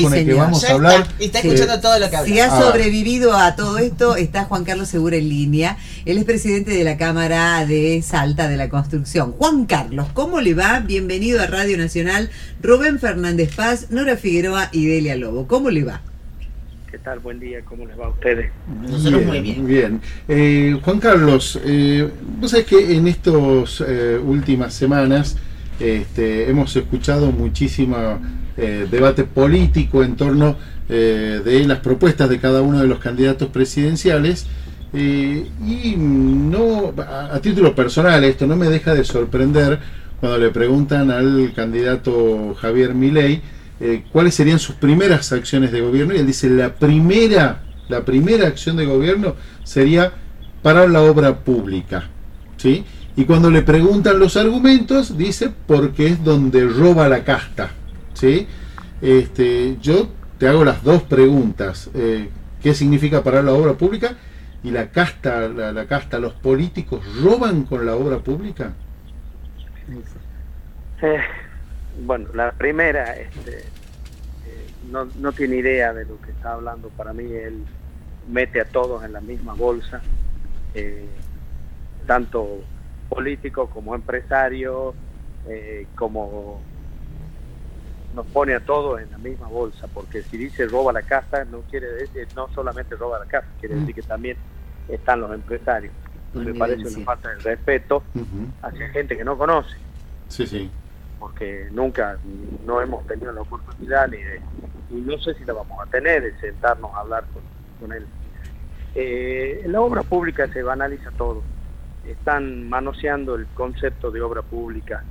sí, con el que vamos a hablar. Está escuchando todo lo que habla. Si ha sobrevivido a todo esto, está Juan Carlos Segura en línea. Él es presidente de la Cámara de Salta de la Construcción. Juan Carlos, ¿cómo le va? Bienvenido a Radio Nacional. Rubén Fernández Paz, Nora Figueroa y Delia Lobo. ¿Cómo le va? ¿Qué tal? Buen día, ¿cómo les va a ustedes? Nosotros muy bien. Bien. Juan Carlos, vos sabés que en estas últimas semanas hemos escuchado muchísimo debate político en torno de las propuestas de cada uno de los candidatos presidenciales y no, a título personal, esto no me deja de sorprender cuando le preguntan al candidato Javier Milei cuáles serían sus primeras acciones de gobierno, y él dice la primera acción de gobierno sería parar la obra pública, ¿sí? Y cuando le preguntan los argumentos, dice porque es donde roba la casta, ¿sí? Yo te hago las dos preguntas. ¿Qué significa parar la obra pública? ¿Y la casta, los políticos roban con la obra pública? Bueno, la primera, no tiene idea de lo que está hablando. Para mí él mete a todos en la misma bolsa, tanto político como empresario, como nos pone a todos en la misma bolsa, porque si dice roba la casa, no quiere decir, no solamente roba la casa, quiere decir que también están los empresarios. Me parece una falta de respeto hacia gente que no conoce. Sí. Porque nunca no hemos tenido la oportunidad y no sé si la vamos a tener, de sentarnos a hablar con él. En la obra pública se banaliza todo. Están manoseando el concepto de obra pública.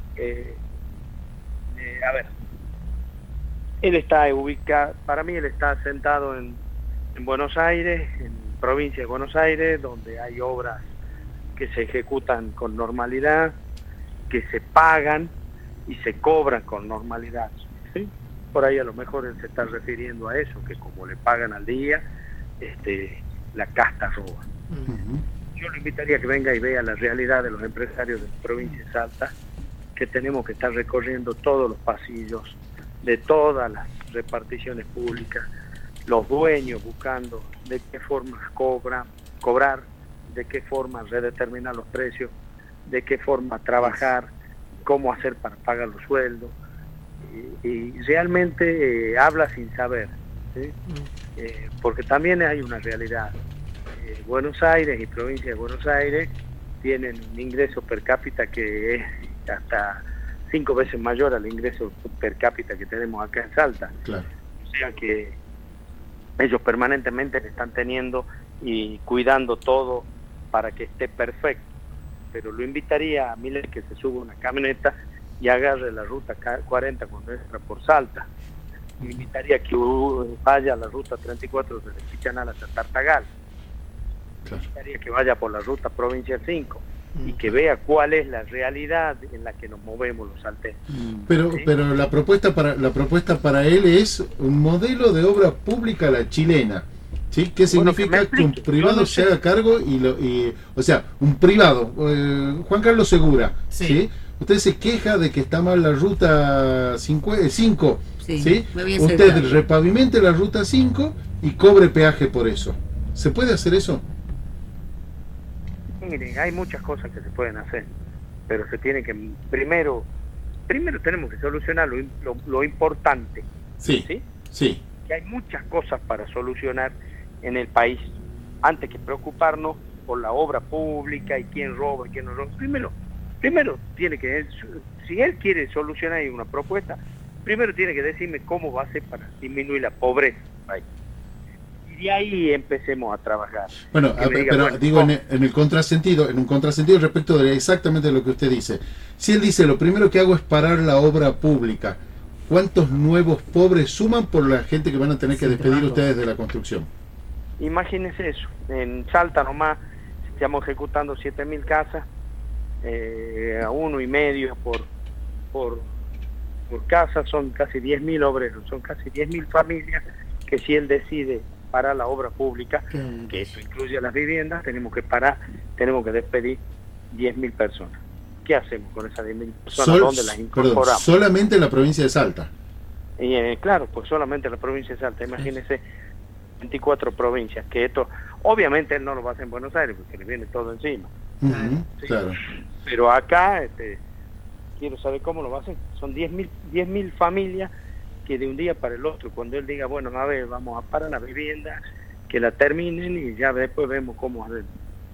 A ver, él está ubicado, para mí él está sentado en Buenos Aires, en provincia de Buenos Aires, donde hay obras que se ejecutan con normalidad, que se pagan y se cobran con normalidad, ¿sí? Por ahí a lo mejor él se está refiriendo a eso, que como le pagan al día, la casta roba. Yo le invitaría a que venga y vea la realidad de los empresarios de la provincia de Salta, que tenemos que estar recorriendo todos los pasillos de todas las reparticiones públicas, los dueños buscando de qué forma cobrar, de qué forma redeterminar los precios, de qué forma trabajar, cómo hacer para pagar los sueldos, y realmente habla sin saber, ¿sí? Porque también hay una realidad. Buenos Aires y provincia de Buenos Aires tienen un ingreso per cápita que es hasta 5 veces mayor al ingreso per cápita que tenemos acá en Salta. Claro. O sea que ellos permanentemente le están teniendo y cuidando todo para que esté perfecto. Pero lo invitaría a Milei que se suba una camioneta y agarre la ruta 40 cuando entra por Salta. Lo invitaría a que vaya a la ruta 34 desde Pichanal hasta Tartagal. Lo invitaría a que vaya por la ruta Provincia 5 y que vea cuál es la realidad en la que nos movemos los salteños. Pero la propuesta para él es un modelo de obra pública a la chilena. ¿Sí? ¿Qué significa que un privado se haga cargo o sea, un privado, Juan Carlos Segura, ¿sí? Usted se queja de que está mal la ruta 5, ¿sí? Usted repavimente la ruta 5 y cobre peaje por eso. ¿Se puede hacer eso? Miren, hay muchas cosas que se pueden hacer, pero se tiene que, primero tenemos que solucionar lo importante. Sí. Que hay muchas cosas para solucionar en el país, antes que preocuparnos por la obra pública y quién roba y quién no roba. Primero tiene que, si él quiere solucionar una propuesta, primero tiene que decirme cómo va a hacer para disminuir la pobreza. Y de ahí empecemos a trabajar. Bueno, digo en un contrasentido respecto de exactamente lo que usted dice. Si él dice, lo primero que hago es parar la obra pública, ¿cuántos nuevos pobres suman por la gente que van a tener que despedir ustedes de la construcción? Imagínense eso, en Salta nomás estamos ejecutando 7.000 casas, a 1,5 por casa, son casi 10.000 obreros, son casi 10.000 familias que si él decide parar la obra pública, que eso incluye las viviendas, tenemos que despedir 10.000 personas. ¿Qué hacemos con esas 10.000 personas? ¿Dónde las incorporamos? Solamente en la provincia de Salta. Y claro, pues solamente la provincia de Salta, imagínese 24 provincias, que esto, obviamente él no lo va a hacer en Buenos Aires, porque le viene todo encima. ¿Sí? Claro. Pero acá, quiero saber cómo lo va a hacer. Son 10.000 familias que de un día para el otro, cuando él diga, bueno, a ver, vamos a parar la vivienda, que la terminen y ya después vemos cómo hacer.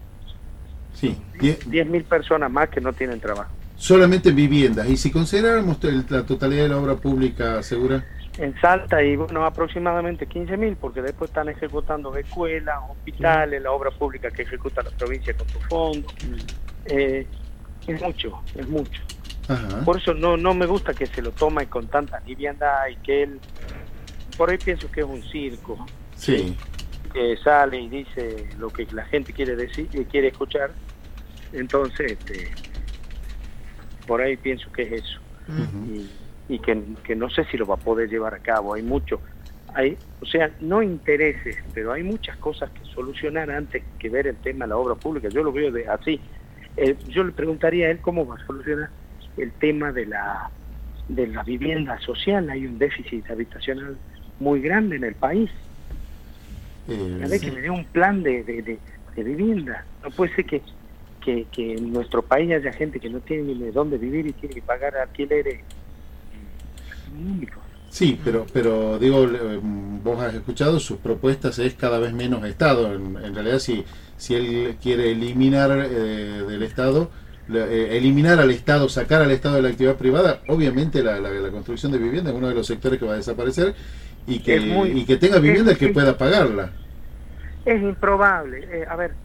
Sí. 10.000 personas más que no tienen trabajo. Solamente viviendas. Y si consideráramos la totalidad de la obra pública, ¿segura? En Salta, y bueno, aproximadamente 15.000, porque después están ejecutando escuelas, hospitales, la obra pública que ejecuta la provincia con su fondo. Es mucho. Ajá. Por eso no me gusta que se lo tome con tanta liviandad y que él, por ahí pienso que es un circo. Sí. Que sale y dice lo que la gente quiere decir y quiere escuchar. Entonces, por ahí pienso que es eso. Y que no sé si lo va a poder llevar a cabo. O sea, no intereses, pero hay muchas cosas que solucionar antes que ver el tema de la obra pública. Yo lo veo así. Yo le preguntaría a él cómo va a solucionar el tema de la vivienda social. Hay un déficit habitacional muy grande en el país. A ver, que me dé un plan de vivienda. No puede ser que en nuestro país haya gente que no tiene ni de dónde vivir y tiene que pagar alquileres únicos. Sí, pero digo, vos has escuchado, sus propuestas es cada vez menos Estado. En realidad, si él quiere eliminar del Estado, eliminar al Estado, sacar al Estado de la actividad privada, obviamente la construcción de vivienda es uno de los sectores que va a desaparecer y que tenga vivienda que pueda pagarla. Es improbable. A ver,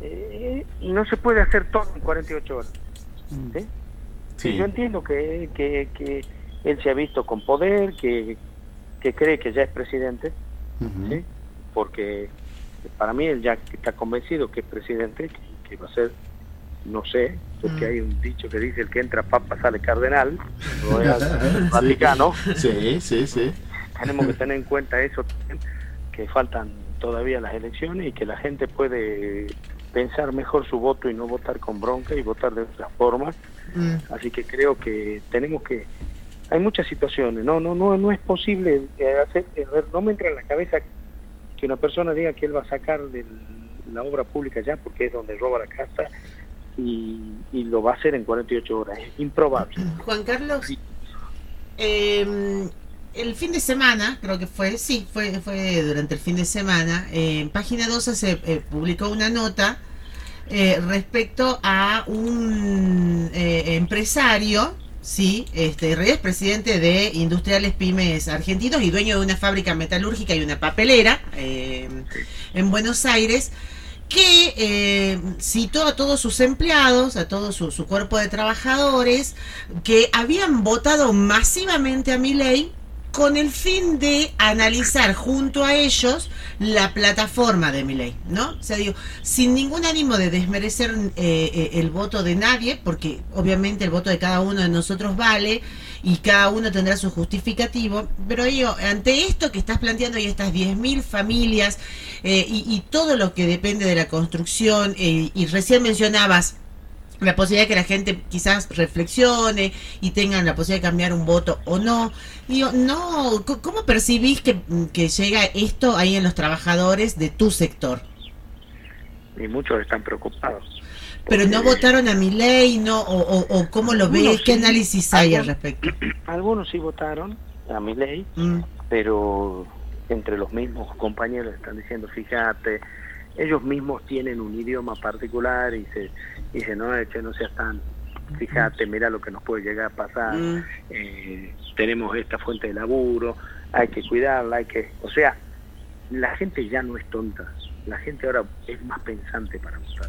no se puede hacer todo en 48 horas. ¿Sí? Sí. Yo entiendo que él se ha visto con poder, que cree que ya es presidente, ¿sí? Porque para mí él ya está convencido que es presidente, que va a ser, no sé, porque hay un dicho que dice el que entra papa sale cardenal, lo es al Vaticano. Sí. Tenemos que tener en cuenta eso también, que faltan todavía las elecciones y que la gente puede pensar mejor su voto y no votar con bronca y votar de otra forma. Así que creo que tenemos que... Hay muchas situaciones, no es posible hacer, no me entra en la cabeza que una persona diga que él va a sacar de la obra pública ya porque es donde roba la casa y lo va a hacer en 48 horas, es improbable. Juan Carlos, sí. El fin de semana, creo que fue durante el fin de semana, en Página 12 se publicó una nota respecto a un empresario, sí, en realidad es presidente de Industriales Pymes Argentinos y dueño de una fábrica metalúrgica y una papelera en Buenos Aires, que citó a todos sus empleados, a todo su cuerpo de trabajadores, que habían votado masivamente a Milei con el fin de analizar junto a ellos la plataforma de Milei, ¿no? O sea, digo, sin ningún ánimo de desmerecer el voto de nadie, porque obviamente el voto de cada uno de nosotros vale y cada uno tendrá su justificativo, pero digo, ante esto que estás planteando y estas 10.000 familias y todo lo que depende de la construcción, y recién mencionabas la posibilidad de que la gente quizás reflexione y tengan la posibilidad de cambiar un voto o no. Digo, no, ¿cómo percibís que llega esto ahí en los trabajadores de tu sector? Y muchos están preocupados. Pero no votaron a Milei, ¿no? O ¿cómo lo ves? ¿Qué análisis hay al respecto? Algunos sí votaron a Milei, pero entre los mismos compañeros están diciendo, fíjate, ellos mismos tienen un idioma particular y dicen, no seas tan, fíjate, mira lo que nos puede llegar a pasar, tenemos esta fuente de laburo, hay que cuidarla, o sea, la gente ya no es tonta, la gente ahora es más pensante para votar.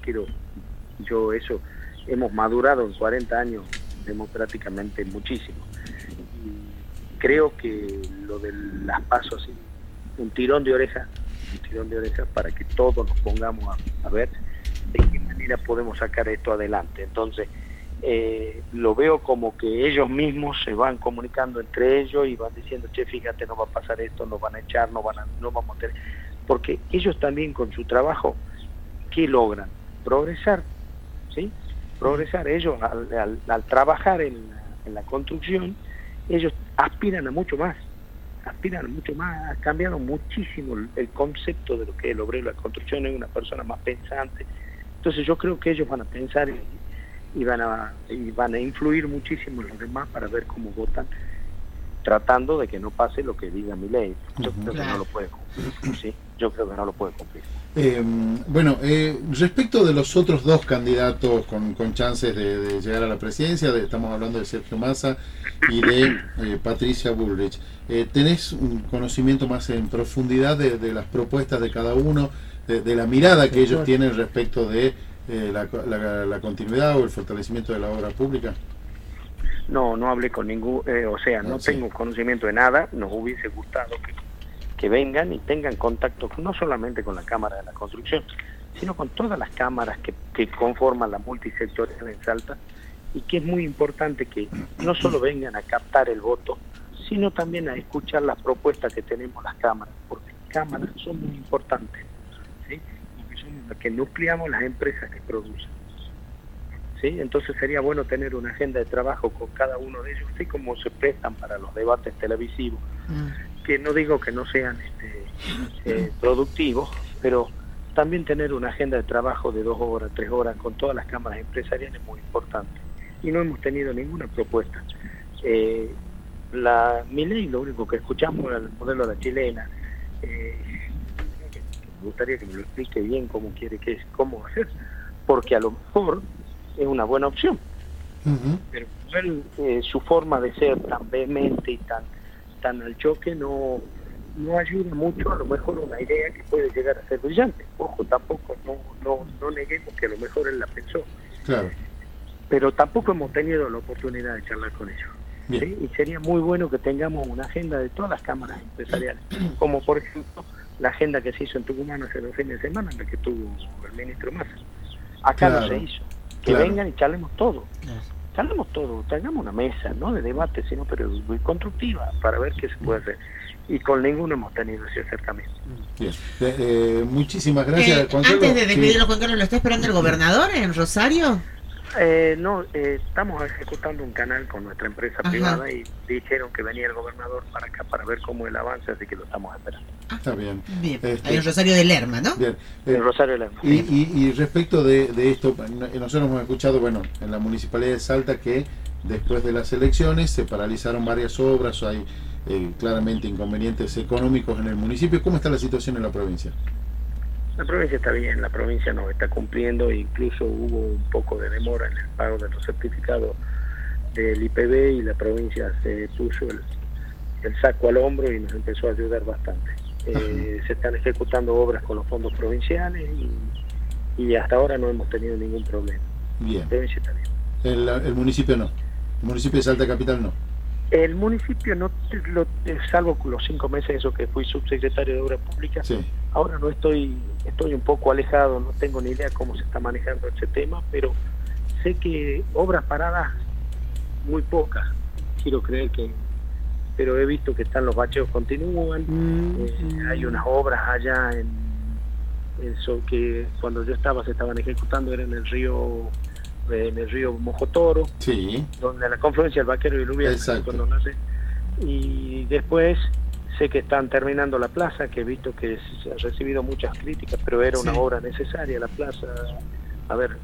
Eso, hemos madurado en 40 años democráticamente muchísimo. Y creo que lo de las PASO, así, un tirón de oreja para que todos nos pongamos a ver de qué manera podemos sacar esto adelante. Entonces, lo veo como que ellos mismos se van comunicando entre ellos y van diciendo, che, fíjate, no va a pasar esto, nos van a echar, no vamos a tener... Porque ellos también con su trabajo, ¿qué logran? Progresar, ¿sí? Progresar. Ellos al trabajar en la construcción, ellos aspiran a mucho más. aspiran mucho más, ha cambiado muchísimo el concepto de lo que es el obrero de la construcción, es una persona más pensante. Entonces yo creo que ellos van a pensar y van a influir muchísimo en los demás para ver cómo votan, tratando de que no pase lo que diga Milei. Yo creo que no lo puede cumplir, ¿sí? Yo creo que no lo puede cumplir. Respecto de los otros dos candidatos con chances de llegar a la presidencia, estamos hablando de Sergio Massa y de Patricia Bullrich, ¿tenés un conocimiento más en profundidad de las propuestas de cada uno, de la mirada que ellos tienen respecto de la continuidad o el fortalecimiento de la obra pública? No hablé con ningún, no tengo conocimiento de nada. Nos hubiese gustado que vengan y tengan contacto no solamente con la Cámara de la Construcción, sino con todas las cámaras que conforman la multisectorial en Salta, y que es muy importante que no solo vengan a captar el voto, sino también a escuchar las propuestas que tenemos las cámaras, porque las cámaras son muy importantes, ¿sí? Porque somos las que nucleamos las empresas que producen. ¿Sí? Entonces sería bueno tener una agenda de trabajo con cada uno de ellos, así como se prestan para los debates televisivos, que no digo que no sean productivos, pero también tener una agenda de trabajo de 2 horas, 3 horas con todas las cámaras empresariales es muy importante. Y no hemos tenido ninguna propuesta. Milei, lo único que escuchamos era el modelo de la chilena. Me gustaría que me lo explique bien cómo hacer, porque a lo mejor es una buena opción, pero su forma de ser tan vehemente y tan al choque no ayuda mucho a lo mejor una idea que puede llegar a ser brillante. Ojo, tampoco no neguemos que a lo mejor él la pensó, claro, pero tampoco hemos tenido la oportunidad de charlar con ellos, ¿sí? Y sería muy bueno que tengamos una agenda de todas las cámaras empresariales, como por ejemplo la agenda que se hizo en Tucumán hace 2 fines de semana, la que tuvo el ministro Massa. Acá no se hizo. Que vengan y charlemos todo. Charlemos todo, tengamos una mesa, no de debate, sino pero muy constructiva, para ver qué se puede hacer. Y con ninguno hemos tenido ese acercamiento. Bien. Muchísimas gracias, Juan Carlos. Antes de despedirlo, Juan Carlos, ¿lo está esperando el gobernador en Rosario? Estamos ejecutando un canal con nuestra empresa privada y dijeron que venía el gobernador para acá para ver cómo el avance, así que lo estamos esperando. Está bien. Bien. Hay un Rosario de Lerma, ¿no? Bien. El Rosario de Lerma. Y respecto de esto, nosotros hemos escuchado, en la Municipalidad de Salta, que después de las elecciones se paralizaron varias obras, hay claramente inconvenientes económicos en el municipio. ¿Cómo está la situación en la provincia? La provincia está bien, la provincia nos está cumpliendo, incluso hubo un poco de demora en el pago de los certificados del IPB y la provincia se puso el saco al hombro y nos empezó a ayudar bastante. Se están ejecutando obras con los fondos provinciales y hasta ahora no hemos tenido ningún problema. Bien. La provincia está bien. El municipio no. El municipio de Salta Capital no. El municipio no, salvo los 5 meses eso que fui subsecretario de Obras Públicas, sí. Ahora no estoy un poco alejado, no tengo ni idea cómo se está manejando ese tema, pero sé que obras paradas muy pocas, quiero creer que, pero he visto que los bacheos continúan, hay unas obras allá en eso que cuando yo se estaban ejecutando, era en el río Mojotoro, sí, donde la confluencia del Vaquero y el Ubial, cuando nace, y después sé que están terminando la plaza, que he visto que se ha recibido muchas críticas, pero era una obra necesaria la plaza. A ver,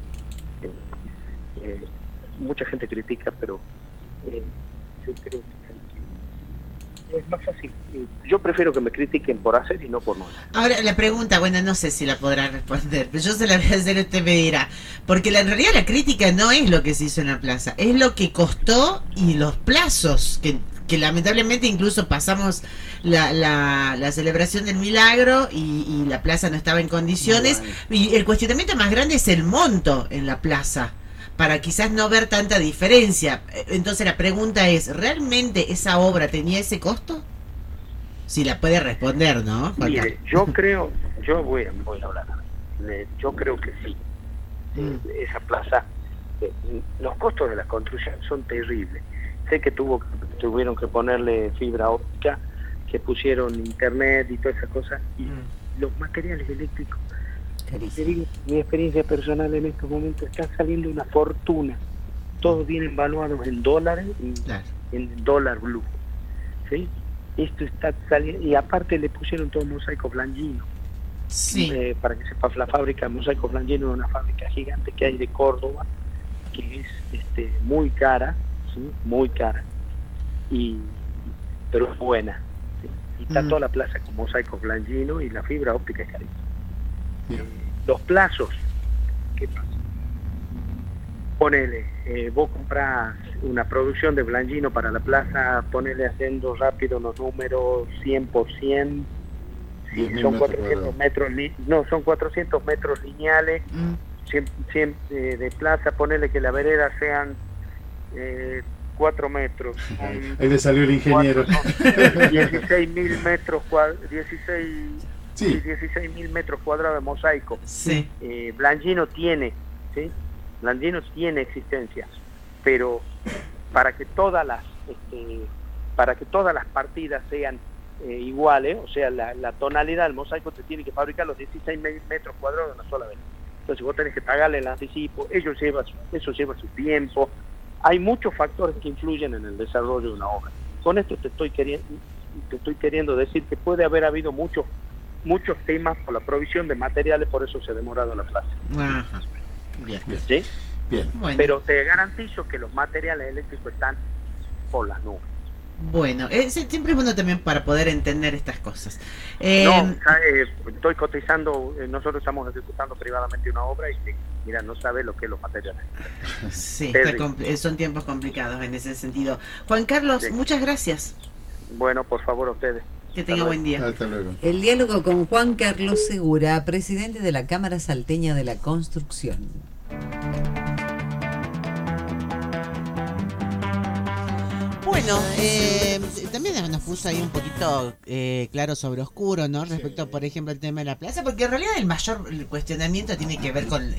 mucha gente critica, pero yo creo que es más fácil. Yo prefiero que me critiquen por hacer y no por no hacer. Ahora, la pregunta, no sé si la podrá responder, pero yo se la voy a hacer, usted me dirá. Porque en realidad la crítica no es lo que se hizo en la plaza, es lo que costó y los plazos, que lamentablemente incluso pasamos la celebración del milagro y la plaza no estaba en condiciones. Y el cuestionamiento más grande es el monto en la plaza, para quizás no ver tanta diferencia. Entonces la pregunta es, ¿realmente esa obra tenía ese costo? Si la puede responder, ¿no? Mire, yo voy a hablar. Yo creo que sí. Esa plaza, los costos de la construcción son terribles. Sé que tuvieron que ponerle fibra óptica, que pusieron internet y todas esas cosas, y los materiales eléctricos. Te digo, mi experiencia personal en estos momentos está saliendo una fortuna. Todos vienen valuados en dólares y en dólar blue, ¿sí? esto está saliendo, y aparte le pusieron todo mosaico Blangino. Sí. Para que sepas, la fábrica de mosaico Blangino es una fábrica gigante que hay de Córdoba, que es muy cara, ¿sí? Muy cara, pero es buena, ¿sí? Y está toda la plaza con mosaico Blangino y la fibra óptica es carísima. Los plazos, ¿qué pasa? Ponele, vos comprás una producción de Blangino para la plaza, ponele haciendo rápido los números 100%, sí, son 400 metros, son 400 metros lineales, 100 de plaza, ponele que la vereda sean 4 metros. Ahí le salió el ingeniero. 16.000 metros cuadrados, 16.000 metros cuadrados de mosaico. Sí. Blangino tiene, ¿sí? Blangino tiene existencia, pero para que todas las partidas sean iguales, o sea, la tonalidad del mosaico te tiene que fabricar los 16.000 metros cuadrados de una sola vez. Entonces vos tenés que pagarle el anticipo, eso lleva su tiempo. Hay muchos factores que influyen en el desarrollo de una obra. Con esto te estoy queriendo decir que puede haber habido muchos temas por la provisión de materiales, por eso se ha demorado la plaza. Ajá. Bien. ¿Sí? Bien. Bueno. Pero te garantizo que los materiales eléctricos están por las nubes. Bueno, siempre es bueno también para poder entender estas cosas. Estoy cotizando, nosotros estamos ejecutando privadamente una obra y mira, no sabe lo que es los materiales. Sí, son tiempos complicados en ese sentido. Juan Carlos, Sí. Muchas gracias. Bueno, por favor, a ustedes. Que tenga buen día. Hasta luego. El diálogo con Juan Carlos Segura, presidente de la Cámara Salteña de la Construcción. Bueno, también nos puso ahí un poquito claro sobre oscuro, ¿no? Respecto, por ejemplo, al tema de la plaza, porque en realidad el mayor cuestionamiento tiene que ver con